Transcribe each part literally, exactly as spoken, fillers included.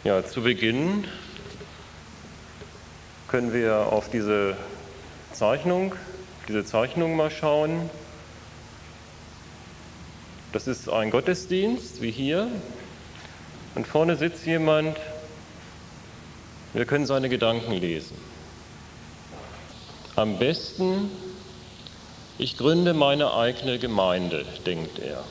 Ja, zu Beginn können wir auf diese Zeichnung, diese Zeichnung mal schauen. Das ist ein Gottesdienst, wie hier. Und vorne sitzt jemand, wir können seine Gedanken lesen. Am besten, ich gründe meine eigene Gemeinde, denkt er.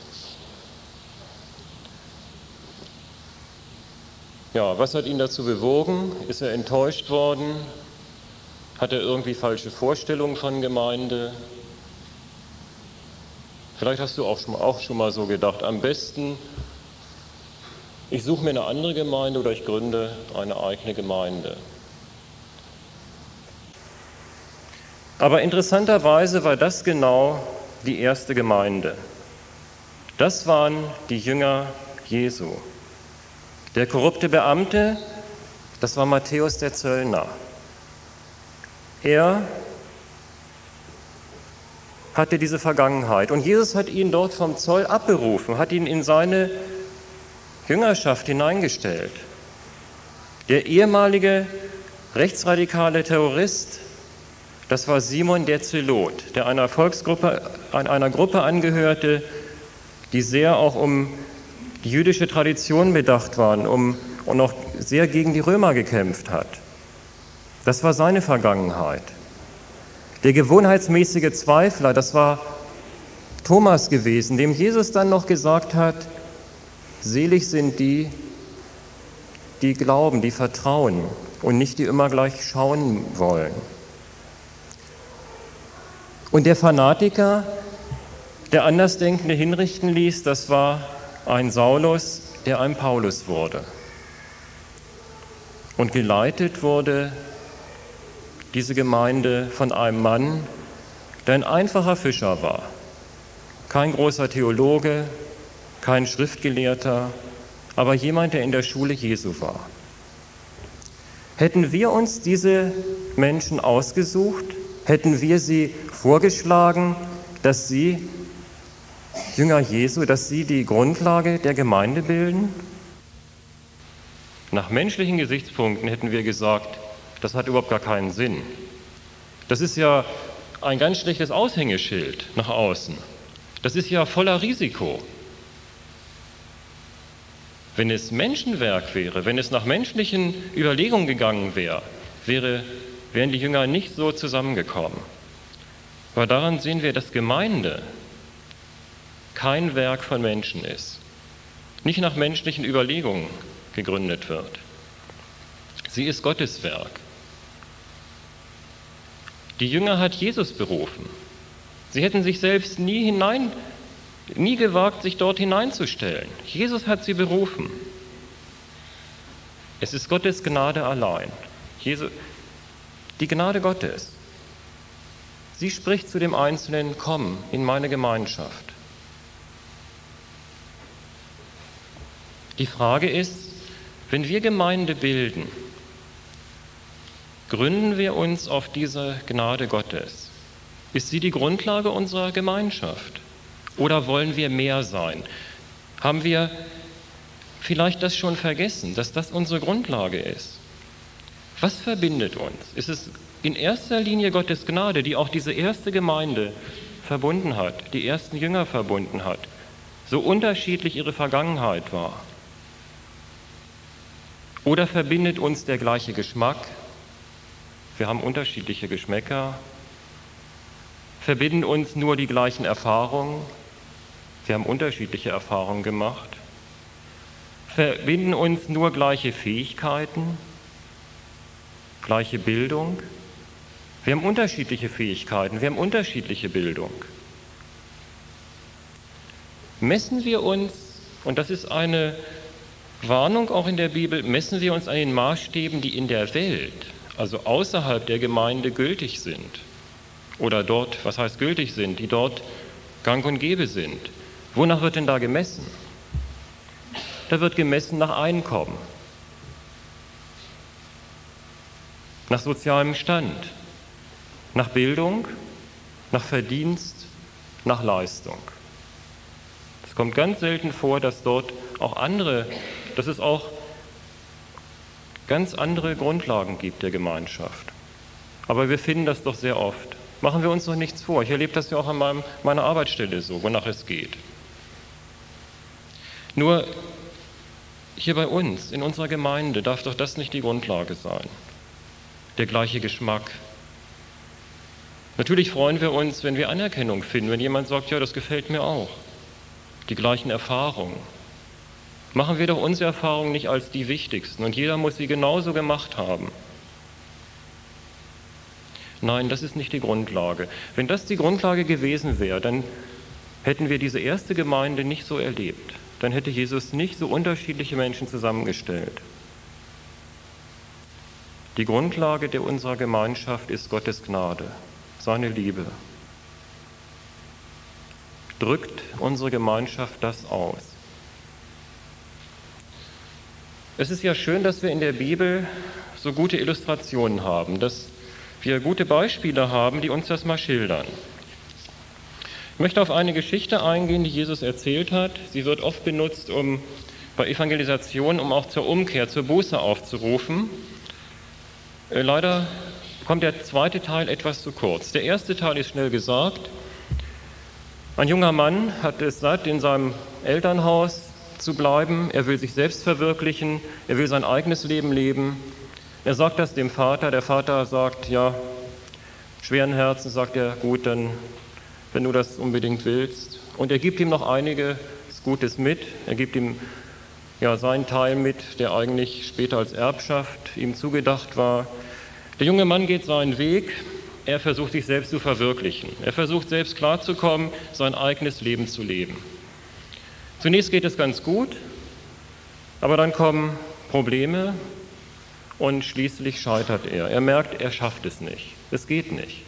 Ja, was hat ihn dazu bewogen? Ist er enttäuscht worden? Hat er irgendwie falsche Vorstellungen von Gemeinde? Vielleicht hast du auch schon, auch schon mal so gedacht, am besten, ich suche mir eine andere Gemeinde oder ich gründe eine eigene Gemeinde. Aber interessanterweise war das genau die erste Gemeinde. Das waren die Jünger Jesu. Der korrupte Beamte, das war Matthäus der Zöllner. Er hatte diese Vergangenheit und Jesus hat ihn dort vom Zoll abberufen, hat ihn in seine Jüngerschaft hineingestellt. Der ehemalige rechtsradikale Terrorist, das war Simon der Zelot, der einer Volksgruppe, einer Gruppe angehörte, die sehr auch um die jüdische Tradition bedacht waren um, und auch sehr gegen die Römer gekämpft hat. Das war seine Vergangenheit. Der gewohnheitsmäßige Zweifler, das war Thomas gewesen, dem Jesus dann noch gesagt hat, selig sind die, die glauben, die vertrauen und nicht die immer gleich schauen wollen. Und der Fanatiker, der Andersdenkende hinrichten ließ, das war ein Saulus, der ein Paulus wurde. Und geleitet wurde diese Gemeinde von einem Mann, der ein einfacher Fischer war. Kein großer Theologe, kein Schriftgelehrter, aber jemand, der in der Schule Jesu war. Hätten wir uns diese Menschen ausgesucht, hätten wir sie vorgeschlagen, dass sie Jünger Jesu, dass sie die Grundlage der Gemeinde bilden? Nach menschlichen Gesichtspunkten hätten wir gesagt, das hat überhaupt gar keinen Sinn. Das ist ja ein ganz schlechtes Aushängeschild nach außen. Das ist ja voller Risiko. Wenn es Menschenwerk wäre, wenn es nach menschlichen Überlegungen gegangen wäre, wäre wären die Jünger nicht so zusammengekommen. Aber daran sehen wir, dass Gemeinde kein Werk von Menschen ist, nicht nach menschlichen Überlegungen gegründet wird. Sie ist Gottes Werk. Die Jünger hat Jesus berufen. Sie hätten sich selbst nie hinein, nie gewagt, sich dort hineinzustellen. Jesus hat sie berufen. Es ist Gottes Gnade allein. Jesus, die Gnade Gottes. Sie spricht zu dem Einzelnen, komm in meine Gemeinschaft. Die Frage ist, wenn wir Gemeinde bilden, gründen wir uns auf diese Gnade Gottes? Ist sie die Grundlage unserer Gemeinschaft? Oder wollen wir mehr sein? Haben wir vielleicht das schon vergessen, dass das unsere Grundlage ist? Was verbindet uns? Ist es in erster Linie Gottes Gnade, die auch diese erste Gemeinde verbunden hat, die ersten Jünger verbunden hat, so unterschiedlich ihre Vergangenheit war? Oder verbindet uns der gleiche Geschmack? Wir haben unterschiedliche Geschmäcker. Verbinden uns nur die gleichen Erfahrungen? Wir haben unterschiedliche Erfahrungen gemacht. Verbinden uns nur gleiche Fähigkeiten? Gleiche Bildung? Wir haben unterschiedliche Fähigkeiten, wir haben unterschiedliche Bildung. Messen wir uns, und das ist eine Warnung auch in der Bibel, messen wir uns an den Maßstäben, die in der Welt, also außerhalb der Gemeinde gültig sind. Oder dort, was heißt gültig sind, die dort gang und gäbe sind. Wonach wird denn da gemessen? Da wird gemessen nach Einkommen, nach sozialem Stand, nach Bildung, nach Verdienst, nach Leistung. Es kommt ganz selten vor, dass dort auch andere, dass es auch ganz andere Grundlagen gibt der Gemeinschaft. Aber wir finden das doch sehr oft. Machen wir uns doch nichts vor. Ich erlebe das ja auch an meinem, meiner Arbeitsstelle so, wonach es geht. Nur hier bei uns, in unserer Gemeinde, darf doch das nicht die Grundlage sein. Der gleiche Geschmack. Natürlich freuen wir uns, wenn wir Anerkennung finden, wenn jemand sagt, ja, das gefällt mir auch. Die gleichen Erfahrungen. Machen wir doch unsere Erfahrungen nicht als die wichtigsten und jeder muss sie genauso gemacht haben. Nein, das ist nicht die Grundlage. Wenn das die Grundlage gewesen wäre, dann hätten wir diese erste Gemeinde nicht so erlebt. Dann hätte Jesus nicht so unterschiedliche Menschen zusammengestellt. Die Grundlage der unserer Gemeinschaft ist Gottes Gnade, seine Liebe. Drückt unsere Gemeinschaft das aus? Es ist ja schön, dass wir in der Bibel so gute Illustrationen haben, dass wir gute Beispiele haben, die uns das mal schildern. Ich möchte auf eine Geschichte eingehen, die Jesus erzählt hat. Sie wird oft benutzt, um bei Evangelisation, um auch zur Umkehr, zur Buße aufzurufen. Leider kommt der zweite Teil etwas zu kurz. Der erste Teil ist schnell gesagt. Ein junger Mann hat es satt, in seinem Elternhaus zu bleiben. Er will sich selbst verwirklichen. Er will sein eigenes Leben leben. Er sagt das dem Vater. Der Vater sagt, ja, schweren Herzens sagt er, gut, dann, wenn du das unbedingt willst. Und er gibt ihm noch einiges Gutes mit. Er gibt ihm ja seinen Teil mit, der eigentlich später als Erbschaft ihm zugedacht war. Der junge Mann geht seinen Weg. Er versucht, sich selbst zu verwirklichen. Er versucht, selbst klarzukommen, sein eigenes Leben zu leben. Zunächst geht es ganz gut, aber dann kommen Probleme und schließlich scheitert er. Er merkt, er schafft es nicht. Es geht nicht.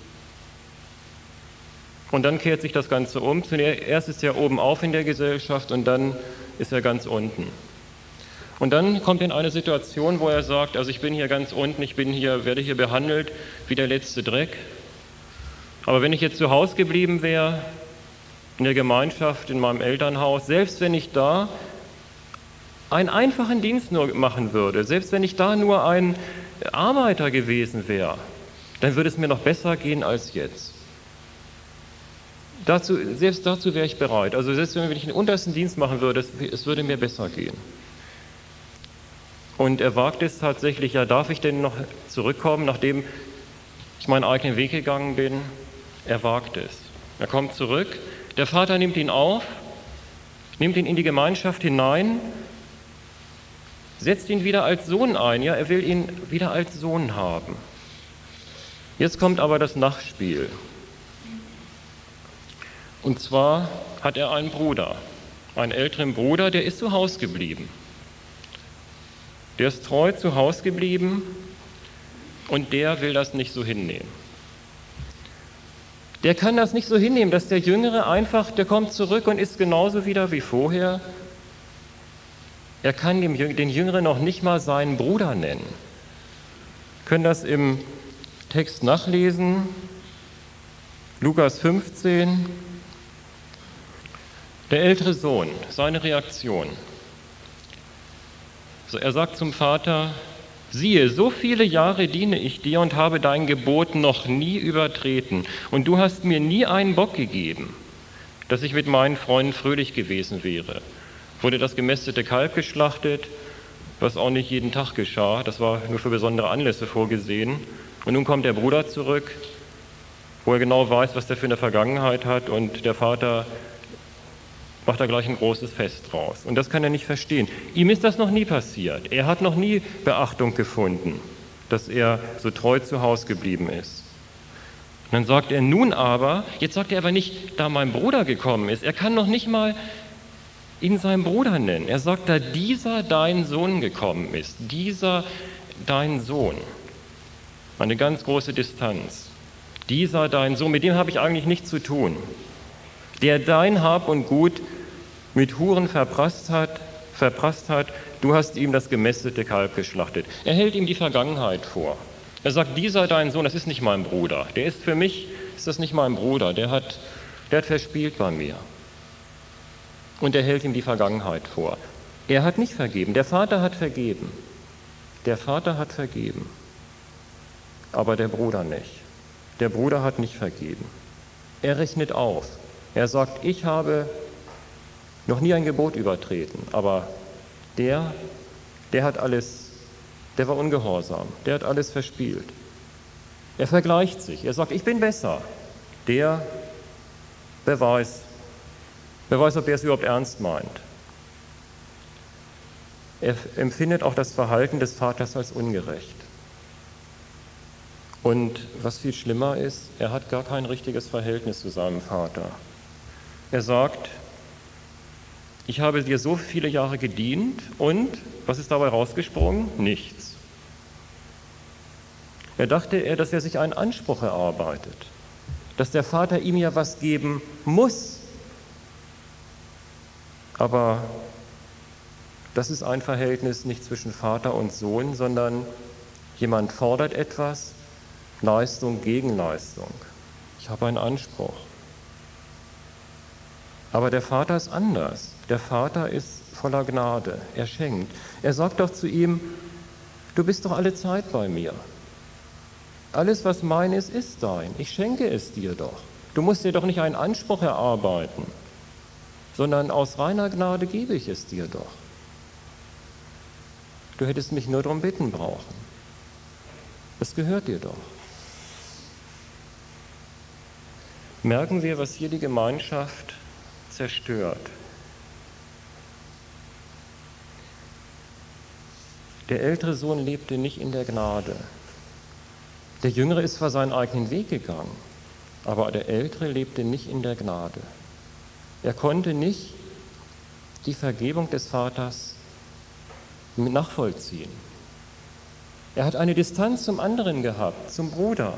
Und dann kehrt sich das Ganze um. Zuerst ist er oben auf in der Gesellschaft und dann ist er ganz unten. Und dann kommt er in eine Situation, wo er sagt, also ich bin hier ganz unten, ich bin hier, werde hier behandelt wie der letzte Dreck. Aber wenn ich jetzt zu Hause geblieben wäre, in der Gemeinschaft, in meinem Elternhaus, selbst wenn ich da einen einfachen Dienst nur machen würde, selbst wenn ich da nur ein Arbeiter gewesen wäre, dann würde es mir noch besser gehen als jetzt. Dazu, selbst dazu wäre ich bereit. Also selbst wenn ich den untersten Dienst machen würde, es, es würde mir besser gehen. Und er wagt es tatsächlich, ja, darf ich denn noch zurückkommen, nachdem ich meinen eigenen Weg gegangen bin? Er wagt es. Er kommt zurück. Der Vater nimmt ihn auf, nimmt ihn in die Gemeinschaft hinein, setzt ihn wieder als Sohn ein. Ja, er will ihn wieder als Sohn haben. Jetzt kommt aber das Nachspiel. Und zwar hat er einen Bruder, einen älteren Bruder, der ist zu Hause geblieben. Der ist treu zu Hause geblieben und der will das nicht so hinnehmen. Der kann das nicht so hinnehmen, dass der Jüngere einfach, der kommt zurück und ist genauso wieder wie vorher. Er kann dem, den Jüngeren noch nicht mal seinen Bruder nennen. Wir können das im Text nachlesen, Lukas fünfzehn. Der ältere Sohn, seine Reaktion. So, er sagt zum Vater, siehe, so viele Jahre diene ich dir und habe dein Gebot noch nie übertreten. Und du hast mir nie einen Bock gegeben, dass ich mit meinen Freunden fröhlich gewesen wäre. Wurde das gemästete Kalb geschlachtet, was auch nicht jeden Tag geschah. Das war nur für besondere Anlässe vorgesehen. Und nun kommt der Bruder zurück, wo er genau weiß, was der für eine Vergangenheit hat. Und der Vater macht da gleich ein großes Fest draus. Und das kann er nicht verstehen. Ihm ist das noch nie passiert. Er hat noch nie Beachtung gefunden, dass er so treu zu Hause geblieben ist. Und dann sagt er nun aber, jetzt sagt er aber nicht, da mein Bruder gekommen ist, er kann noch nicht mal ihn seinen Bruder nennen. Er sagt, da dieser dein Sohn gekommen ist, dieser dein Sohn. Eine ganz große Distanz. Dieser dein Sohn, mit dem habe ich eigentlich nichts zu tun. Der dein Hab und Gut mit Huren verprasst hat, verprasst hat, du hast ihm das gemästete Kalb geschlachtet. Er hält ihm die Vergangenheit vor. Er sagt, dieser dein Sohn, das ist nicht mein Bruder. Der ist für mich, ist das nicht mein Bruder. Der hat, der hat verspielt bei mir. Und er hält ihm die Vergangenheit vor. Er hat nicht vergeben, der Vater hat vergeben. Der Vater hat vergeben, aber der Bruder nicht. Der Bruder hat nicht vergeben. Er rechnet auf. Er sagt, ich habe noch nie ein Gebot übertreten, aber der, der hat alles, der war ungehorsam, der hat alles verspielt. Er vergleicht sich, er sagt, ich bin besser. Der, wer weiß, wer weiß, ob er es überhaupt ernst meint. Er empfindet auch das Verhalten des Vaters als ungerecht. Und was viel schlimmer ist, er hat gar kein richtiges Verhältnis zu seinem Vater. Er sagt, ich habe dir so viele Jahre gedient und, was ist dabei rausgesprungen? Nichts. Er dachte, er, dass er sich einen Anspruch erarbeitet, dass der Vater ihm ja was geben muss. Aber das ist ein Verhältnis nicht zwischen Vater und Sohn, sondern jemand fordert etwas, Leistung gegen Leistung. Ich habe einen Anspruch. Aber der Vater ist anders. Der Vater ist voller Gnade. Er schenkt. Er sagt doch zu ihm, du bist doch alle Zeit bei mir. Alles, was mein ist, ist dein. Ich schenke es dir doch. Du musst dir doch nicht einen Anspruch erarbeiten, sondern aus reiner Gnade gebe ich es dir doch. Du hättest mich nur darum bitten brauchen. Es gehört dir doch. Merken wir, was hier die Gemeinschaft zerstört. Der ältere Sohn lebte nicht in der Gnade. Der Jüngere ist zwar seinen eigenen Weg gegangen, aber der Ältere lebte nicht in der Gnade. Er konnte nicht die Vergebung des Vaters nachvollziehen. Er hat eine Distanz zum anderen gehabt, zum Bruder.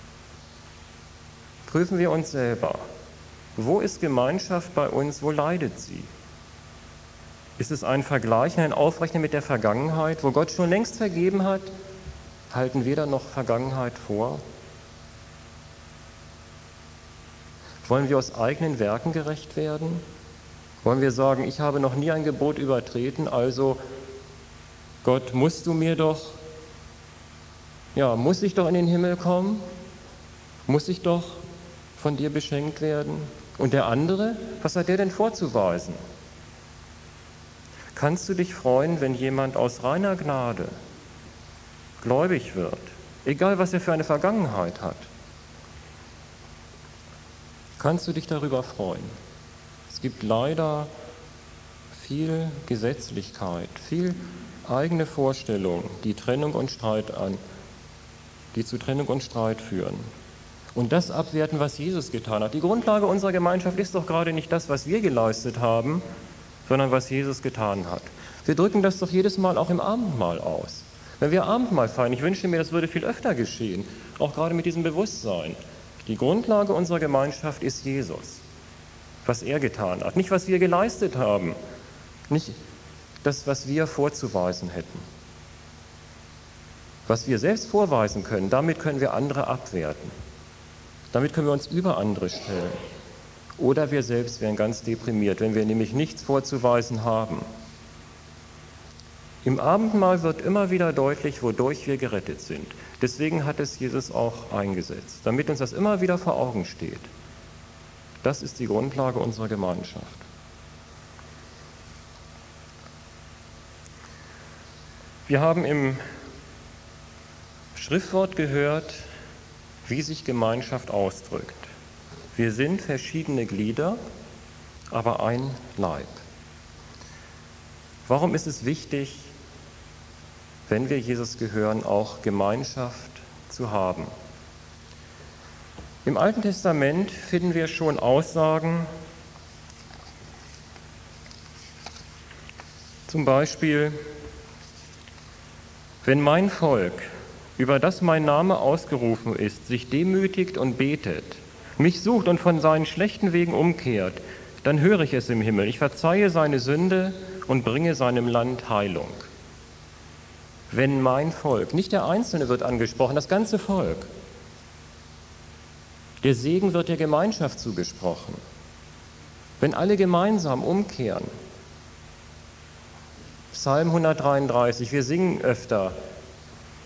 Prüfen wir uns selber. Wo ist Gemeinschaft bei uns? Wo leidet sie? Ist es ein Vergleichen, ein Aufrechnen mit der Vergangenheit, wo Gott schon längst vergeben hat? Halten wir dann noch Vergangenheit vor? Wollen wir aus eigenen Werken gerecht werden? Wollen wir sagen, ich habe noch nie ein Gebot übertreten, also Gott, musst du mir doch, ja, muss ich doch in den Himmel kommen? Muss ich doch von dir beschenkt werden? Und der andere, was hat der denn vorzuweisen? Kannst du dich freuen, wenn jemand aus reiner Gnade gläubig wird, egal was er für eine Vergangenheit hat? Kannst du dich darüber freuen? Es gibt leider viel Gesetzlichkeit, viel eigene Vorstellungen, die Trennung und Streit an, die zu Trennung und Streit führen. Und das abwerten, was Jesus getan hat. Die Grundlage unserer Gemeinschaft ist doch gerade nicht das, was wir geleistet haben, sondern was Jesus getan hat. Wir drücken das doch jedes Mal auch im Abendmahl aus. Wenn wir Abendmahl feiern, ich wünsche mir, das würde viel öfter geschehen, auch gerade mit diesem Bewusstsein. Die Grundlage unserer Gemeinschaft ist Jesus, was er getan hat, nicht was wir geleistet haben, nicht das, was wir vorzuweisen hätten. Was wir selbst vorweisen können, damit können wir andere abwerten. Damit können wir uns über andere stellen. Oder wir selbst wären ganz deprimiert, wenn wir nämlich nichts vorzuweisen haben. Im Abendmahl wird immer wieder deutlich, wodurch wir gerettet sind. Deswegen hat es Jesus auch eingesetzt, damit uns das immer wieder vor Augen steht. Das ist die Grundlage unserer Gemeinschaft. Wir haben im Schriftwort gehört, wie sich Gemeinschaft ausdrückt. Wir sind verschiedene Glieder, aber ein Leib. Warum ist es wichtig, wenn wir Jesus gehören, auch Gemeinschaft zu haben? Im Alten Testament finden wir schon Aussagen, zum Beispiel, wenn mein Volk, über das mein Name ausgerufen ist, sich demütigt und betet, mich sucht und von seinen schlechten Wegen umkehrt, dann höre ich es im Himmel. Ich verzeihe seine Sünde und bringe seinem Land Heilung. Wenn mein Volk, nicht der Einzelne wird angesprochen, das ganze Volk. Der Segen wird der Gemeinschaft zugesprochen. Wenn alle gemeinsam umkehren. Psalm hundertdreiunddreißig, wir singen öfter,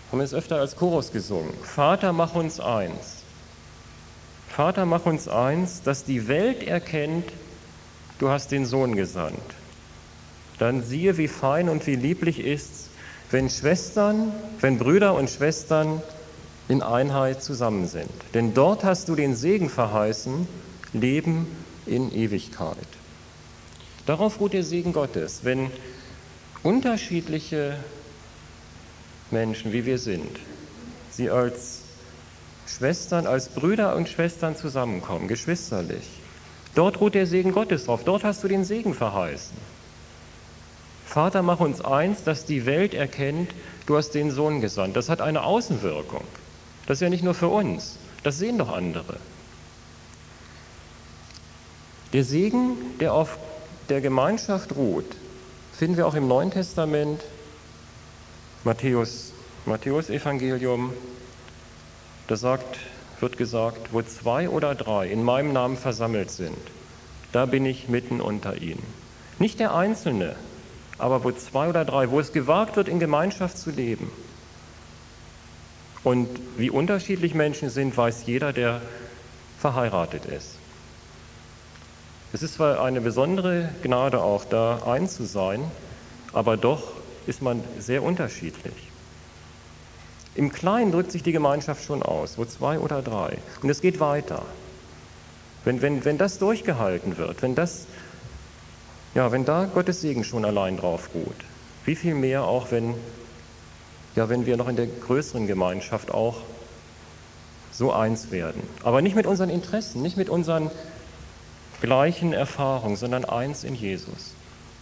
haben wir es öfter als Chorus gesungen. Vater, mach uns eins. Vater, mach uns eins, dass die Welt erkennt, du hast den Sohn gesandt. Dann siehe, wie fein und wie lieblich ist's, wenn Schwestern, wenn Brüder und Schwestern in Einheit zusammen sind. Denn dort hast du den Segen verheißen, Leben in Ewigkeit. Darauf ruht der Segen Gottes, wenn unterschiedliche Menschen, wie wir sind, sie als Schwestern, als Brüder und Schwestern zusammenkommen, geschwisterlich. Dort ruht der Segen Gottes drauf, dort hast du den Segen verheißen. Vater, mach uns eins, dass die Welt erkennt, du hast den Sohn gesandt. Das hat eine Außenwirkung. Das ist ja nicht nur für uns, das sehen doch andere. Der Segen, der auf der Gemeinschaft ruht, finden wir auch im Neuen Testament, Matthäus, Matthäus Evangelium, da sagt, wird gesagt, wo zwei oder drei in meinem Namen versammelt sind, da bin ich mitten unter ihnen. Nicht der Einzelne, aber wo zwei oder drei, wo es gewagt wird, in Gemeinschaft zu leben. Und wie unterschiedlich Menschen sind, weiß jeder, der verheiratet ist. Es ist zwar eine besondere Gnade auch, da eins zu sein, aber doch ist man sehr unterschiedlich. Im Kleinen drückt sich die Gemeinschaft schon aus, wo zwei oder drei. Und es geht weiter. Wenn, wenn, wenn das durchgehalten wird, wenn, das, ja, wenn da Gottes Segen schon allein drauf ruht, wie viel mehr auch, wenn, ja, wenn wir noch in der größeren Gemeinschaft auch so eins werden. Aber nicht mit unseren Interessen, nicht mit unseren gleichen Erfahrungen, sondern eins in Jesus.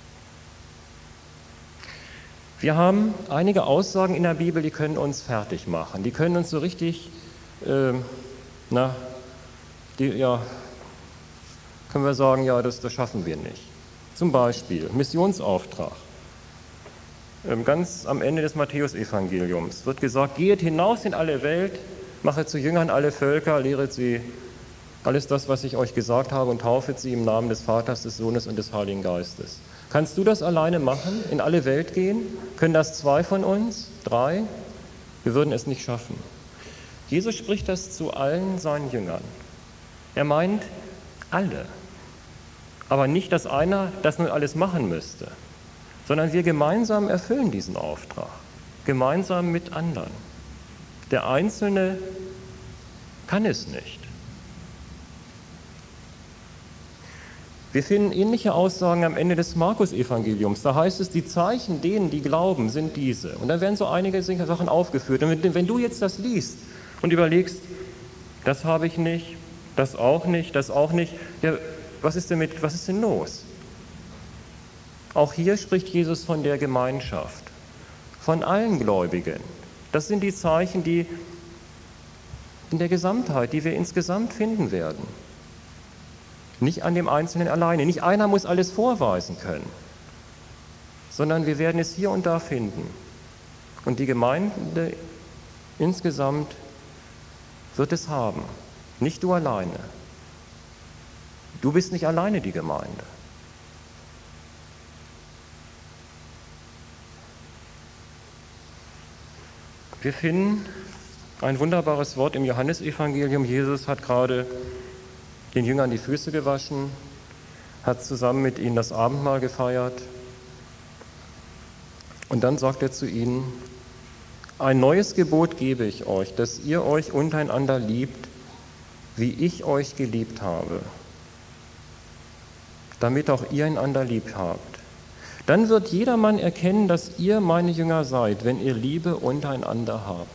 Wir haben einige Aussagen in der Bibel, die können uns fertig machen. Die können uns so richtig, äh, na, die, ja, können wir sagen, ja, das, das schaffen wir nicht. Zum Beispiel Missionsauftrag. Ähm, ganz am Ende des Matthäus-Evangeliums wird gesagt, geht hinaus in alle Welt, mache zu Jüngern alle Völker, lehret sie alles das, was ich euch gesagt habe, und taufet sie im Namen des Vaters, des Sohnes und des Heiligen Geistes. Kannst du das alleine machen, in alle Welt gehen? Können das zwei von uns? Drei? Wir würden es nicht schaffen. Jesus spricht das zu allen seinen Jüngern. Er meint alle. Aber nicht, dass einer das nun alles machen müsste, sondern wir gemeinsam erfüllen diesen Auftrag. Gemeinsam mit anderen. Der Einzelne kann es nicht. Wir finden ähnliche Aussagen am Ende des Markus-Evangeliums. Da heißt es, die Zeichen denen, die glauben, sind diese. Und dann werden so einige Sachen aufgeführt. Und wenn du jetzt das liest und überlegst, das habe ich nicht, das auch nicht, das auch nicht, ja, was ist denn mit, was ist denn los? Auch hier spricht Jesus von der Gemeinschaft, von allen Gläubigen. Das sind die Zeichen, die in der Gesamtheit, die wir insgesamt finden werden. Nicht an dem Einzelnen alleine. Nicht einer muss alles vorweisen können, sondern wir werden es hier und da finden. Und die Gemeinde insgesamt wird es haben. Nicht du alleine. Du bist nicht alleine die Gemeinde. Wir finden ein wunderbares Wort im Johannesevangelium. Jesus hat gerade den Jüngern die Füße gewaschen, hat zusammen mit ihnen das Abendmahl gefeiert. Und dann sagt er zu ihnen, ein neues Gebot gebe ich euch, dass ihr euch untereinander liebt, wie ich euch geliebt habe, damit auch ihr einander lieb habt. Dann wird jedermann erkennen, dass ihr meine Jünger seid, wenn ihr Liebe untereinander habt.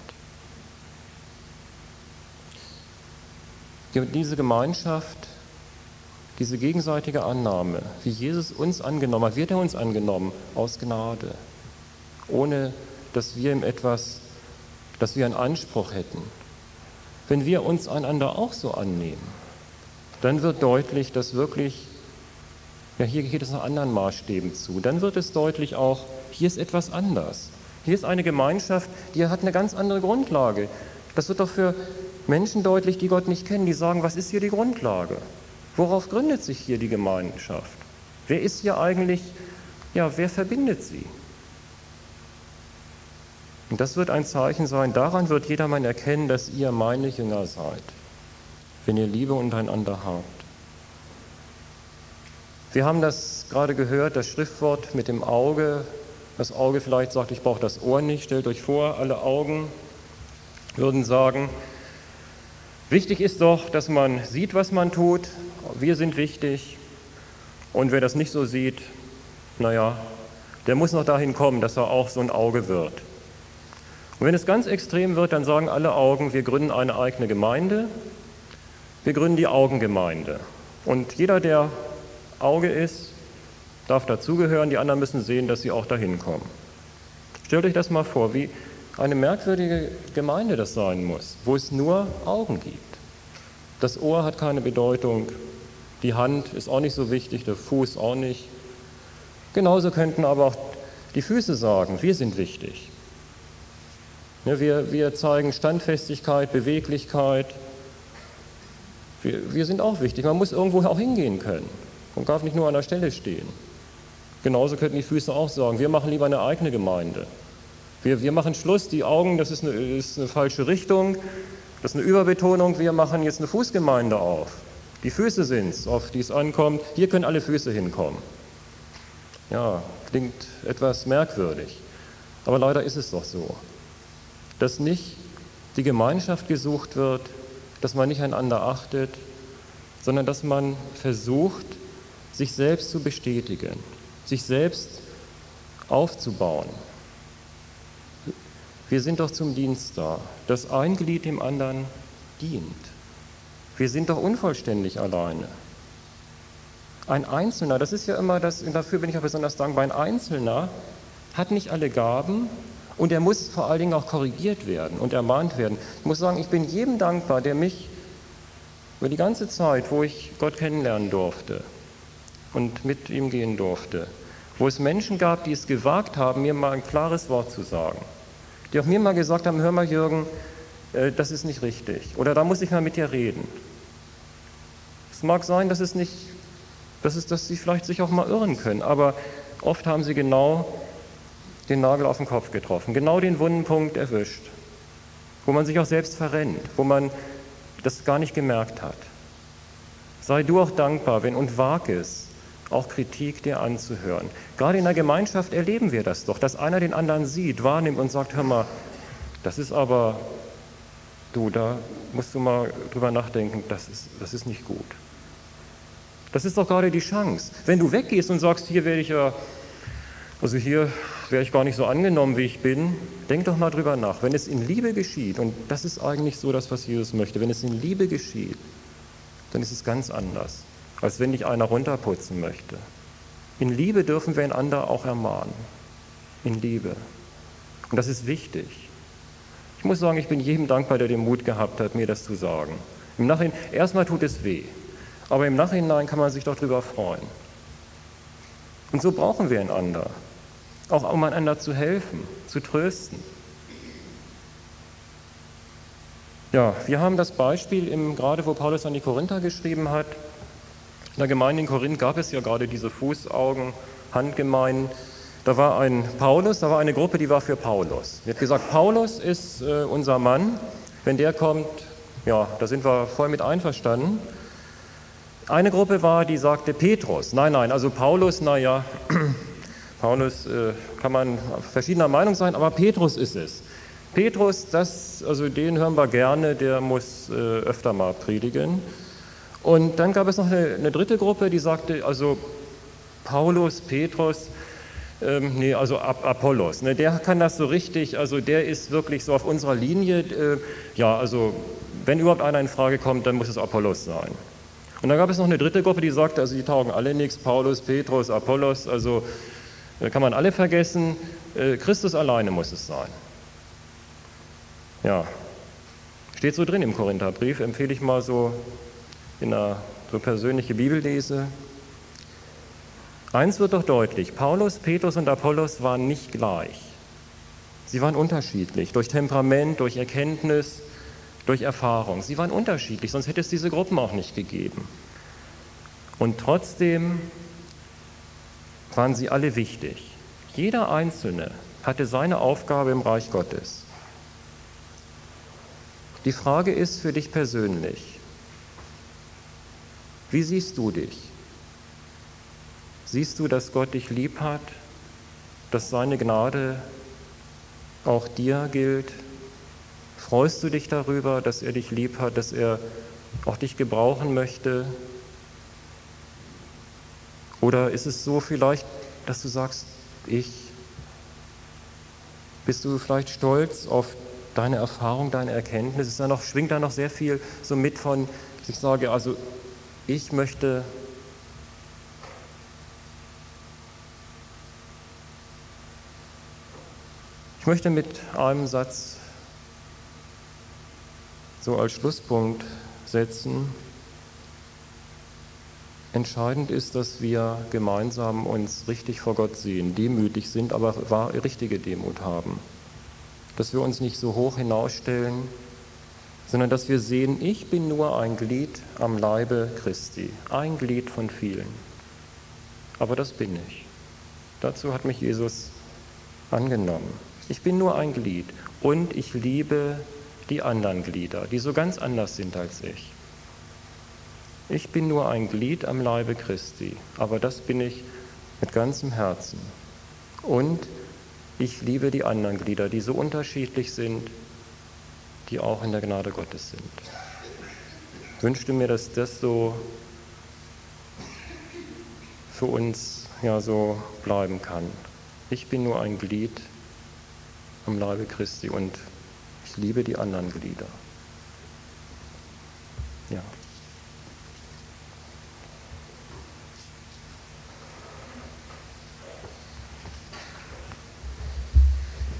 Diese Gemeinschaft, diese gegenseitige Annahme, wie Jesus uns angenommen hat, wird er uns angenommen aus Gnade, ohne dass wir ihm etwas, dass wir einen Anspruch hätten. Wenn wir uns einander auch so annehmen, dann wird deutlich, dass wirklich, ja, hier geht es nach anderen Maßstäben zu. Dann wird es deutlich auch, hier ist etwas anders. Hier ist eine Gemeinschaft, die hat eine ganz andere Grundlage. Das wird doch für Menschen deutlich, die Gott nicht kennen, die sagen, was ist hier die Grundlage? Worauf gründet sich hier die Gemeinschaft? Wer ist hier eigentlich, ja, wer verbindet sie? Und das wird ein Zeichen sein, daran wird jedermann erkennen, dass ihr meine Jünger seid, wenn ihr Liebe untereinander habt. Wir haben das gerade gehört, das Schriftwort mit dem Auge. Das Auge vielleicht sagt, ich brauche das Ohr nicht. Stellt euch vor, alle Augen würden sagen, wichtig ist doch, dass man sieht, was man tut. Wir sind wichtig. Und wer das nicht so sieht, naja, der muss noch dahin kommen, dass er auch so ein Auge wird. Und wenn es ganz extrem wird, dann sagen alle Augen, wir gründen eine eigene Gemeinde. Wir gründen die Augengemeinde. Und jeder, der Auge ist, darf dazugehören. Die anderen müssen sehen, dass sie auch dahin kommen. Stellt euch das mal vor, wie eine merkwürdige Gemeinde das sein muss, wo es nur Augen gibt. Das Ohr hat keine Bedeutung, die Hand ist auch nicht so wichtig, der Fuß auch nicht. Genauso könnten aber auch die Füße sagen, wir sind wichtig. Wir, wir zeigen Standfestigkeit, Beweglichkeit. Wir, wir sind auch wichtig. Man muss irgendwo auch hingehen können. Man darf nicht nur an der Stelle stehen. Genauso könnten die Füße auch sagen, wir machen lieber eine eigene Gemeinde. Wir, wir machen Schluss, die Augen, das ist eine, ist eine falsche Richtung, das ist eine Überbetonung, wir machen jetzt eine Fußgemeinde auf. Die Füße sind es, auf die es ankommt, hier können alle Füße hinkommen. Ja, klingt etwas merkwürdig, aber leider ist es doch so, dass nicht die Gemeinschaft gesucht wird, dass man nicht einander achtet, sondern dass man versucht, sich selbst zu bestätigen, sich selbst aufzubauen. Wir sind doch zum Dienst da, dass ein Glied dem anderen dient. Wir sind doch unvollständig alleine. Ein Einzelner, das ist ja immer das, und dafür bin ich auch besonders dankbar, ein Einzelner hat nicht alle Gaben und er muss vor allen Dingen auch korrigiert werden und ermahnt werden. Ich muss sagen, ich bin jedem dankbar, der mich über die ganze Zeit, wo ich Gott kennenlernen durfte und mit ihm gehen durfte, wo es Menschen gab, die es gewagt haben, mir mal ein klares Wort zu sagen, die auch mir mal gesagt haben, hör mal Jürgen, das ist nicht richtig oder da muss ich mal mit dir reden. Es mag sein, dass es nicht, dass, es, dass sie vielleicht sich auch mal irren können, aber oft haben sie genau den Nagel auf den Kopf getroffen, genau den wunden Punkt erwischt, wo man sich auch selbst verrennt, wo man das gar nicht gemerkt hat. Sei du auch dankbar, wenn und wag es, auch Kritik dir anzuhören. Gerade in der Gemeinschaft erleben wir das doch, dass einer den anderen sieht, wahrnimmt und sagt, hör mal, das ist aber, du, da musst du mal drüber nachdenken, das ist, das ist nicht gut. Das ist doch gerade die Chance. Wenn du weggehst und sagst, hier werde ich ja, also hier wäre ich gar nicht so angenommen, wie ich bin, denk doch mal drüber nach. Wenn es in Liebe geschieht, und das ist eigentlich so das, was Jesus möchte, wenn es in Liebe geschieht, dann ist es ganz anders, als wenn dich einer runterputzen möchte. In Liebe dürfen wir einander auch ermahnen. In Liebe. Und das ist wichtig. Ich muss sagen, ich bin jedem dankbar, der den Mut gehabt hat, mir das zu sagen. Im Nachhinein, erstmal tut es weh, aber im Nachhinein kann man sich doch darüber freuen. Und so brauchen wir einander, auch um einander zu helfen, zu trösten. Ja, wir haben das Beispiel, im, gerade wo Paulus an die Korinther geschrieben hat. In der Gemeinde in Korinth gab es ja gerade diese Fußaugen, Handgemeinden. Da war ein Paulus, da war eine Gruppe, die war für Paulus. Die hat gesagt, Paulus ist äh, unser Mann, wenn der kommt, ja, da sind wir voll mit einverstanden. Eine Gruppe war, die sagte Petrus. Nein, nein, also Paulus, naja, Paulus äh, kann man verschiedener Meinung sein, aber Petrus ist es. Petrus, das, also den hören wir gerne, der muss äh, öfter mal predigen. Und dann gab es noch eine, eine dritte Gruppe, die sagte, also Paulus, Petrus, ähm, nee, also Apollos, ne, der kann das so richtig, also der ist wirklich so auf unserer Linie, äh, ja, also wenn überhaupt einer in Frage kommt, dann muss es Apollos sein. Und dann gab es noch eine dritte Gruppe, die sagte, also die taugen alle nichts, Paulus, Petrus, Apollos, also äh, kann man alle vergessen, äh, Christus alleine muss es sein. Ja, steht so drin im Korintherbrief, empfehle ich mal so in einer so persönliche Bibellese. Eins wird doch deutlich, Paulus, Petrus und Apollos waren nicht gleich. Sie waren unterschiedlich, durch Temperament, durch Erkenntnis, durch Erfahrung. Sie waren unterschiedlich, sonst hätte es diese Gruppen auch nicht gegeben. Und trotzdem waren sie alle wichtig. Jeder Einzelne hatte seine Aufgabe im Reich Gottes. Die Frage ist für dich persönlich: Wie siehst du dich? Siehst du, dass Gott dich lieb hat, dass seine Gnade auch dir gilt? Freust du dich darüber, dass er dich lieb hat, dass er auch dich gebrauchen möchte? Oder ist es so vielleicht, dass du sagst, ich, bist du vielleicht stolz auf deine Erfahrung, deine Erkenntnis? Ist da noch, schwingt da noch sehr viel so mit von, dass ich sage, also ich möchte Ich möchte mit einem Satz so als Schlusspunkt setzen. Entscheidend ist, dass wir gemeinsam uns richtig vor Gott sehen, demütig sind, aber richtige Demut haben. Dass wir uns nicht so hoch hinausstellen, sondern dass wir sehen, ich bin nur ein Glied am Leibe Christi, ein Glied von vielen. Aber das bin ich. Dazu hat mich Jesus angenommen. Ich bin nur ein Glied und ich liebe die anderen Glieder, die so ganz anders sind als ich. Ich bin nur ein Glied am Leibe Christi, aber das bin ich mit ganzem Herzen. Und ich liebe die anderen Glieder, die so unterschiedlich sind, die auch in der Gnade Gottes sind. Ich wünschte mir, dass das so für uns ja so bleiben kann. Ich bin nur ein Glied am Leibe Christi und ich liebe die anderen Glieder. Ja.